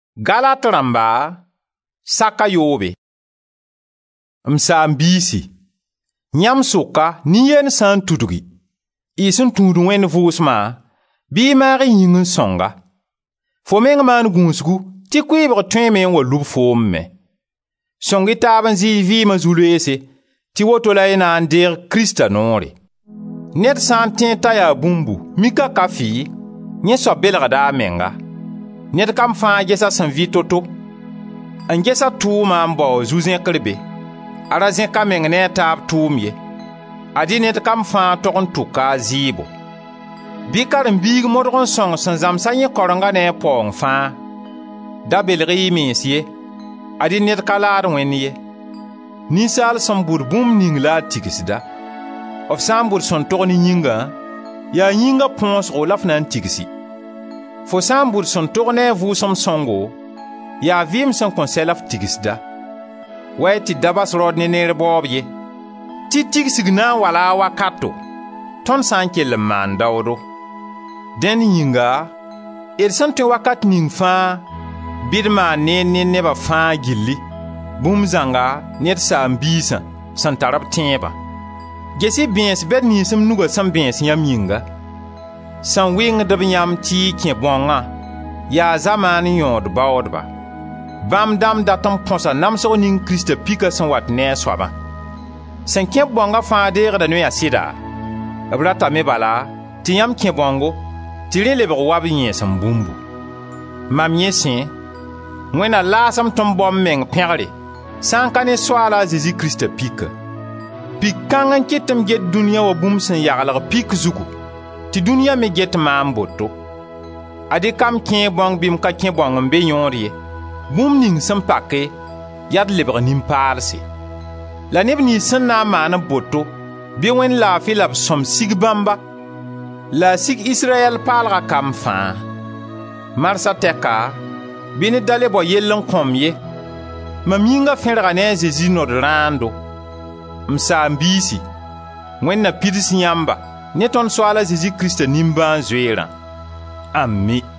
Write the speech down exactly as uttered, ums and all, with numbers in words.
Galat ramba saka yobe. Msaam biisi. Nyam soka ni yen san tudugi. Isun tudu wen vusma. Bi mari yingin songa. Fo meng man gunsgu. Ti kwebre tuen men wa lub foom me. Songi taban zi vi ma zuluese. Ti woto la ina ander Krista nori. Net san tenta ya bumbu. Mika kafi. Nye so belga da menga. Net kam fan gesa san vi toto. An gesa tu ma mbo zuzen krebe. Ara zen kameng ne tab tuum ye. Adi net kam fan tokon tuka zibo. Bikar mbig modron song san zamsa nye koronga ne pong fan. Da belgi mensiye. Adi net kalar wenye. Nisal san burbum ning la tigisda. Of san bur son tokoni nyinga. Ya nyinga pons olaf nan tigisi. Fo san bur son tokone vu som songo. Ya vim san konselaf tigisda. Wai ti dabas rod ne nere bobye. Ti tigisigna wala wakato. Ton san ke le man dawdo. Den yinga. Er san te wakat ning fa. Bidma ne ne neba fa gilli. Bum zanga net sa ambisa. San tarab tenba. Gesi bens bed ni sem nuga sam bens yam yinga. San wing dab yam ti kien bonga. Ya zaman yod baodba. Bam dam datam ponsa namso ning Krista pika san wat ne swaba. San kien bonga fa de da no ya sida. Abrata me bala ti yam kien bongo. Ti le lebe wabi yin san bumbu. Mam yesin wena la sam tom bom meng pegre. San kane swala Jésus Krista pika. Pik kangan ketem get dunia wa bum sen yagala pik zugu. Ti dunia me get mamboto. Ade kam kien bong bim ka kien bong mbe yonrie. Bum ning sem pake yad lebra nim parse. La neb ni sen na mana boto. Bi wen la filab som sig bamba. La sig Israel palga kam fan. Marsa teka. Bini dale bo yellen komye. Maminga fenra ne Jésus nod rando. Msa mbisi. Mwen na pidis nyamba. Neton swala Jésus Krista nimba zwera. Amen.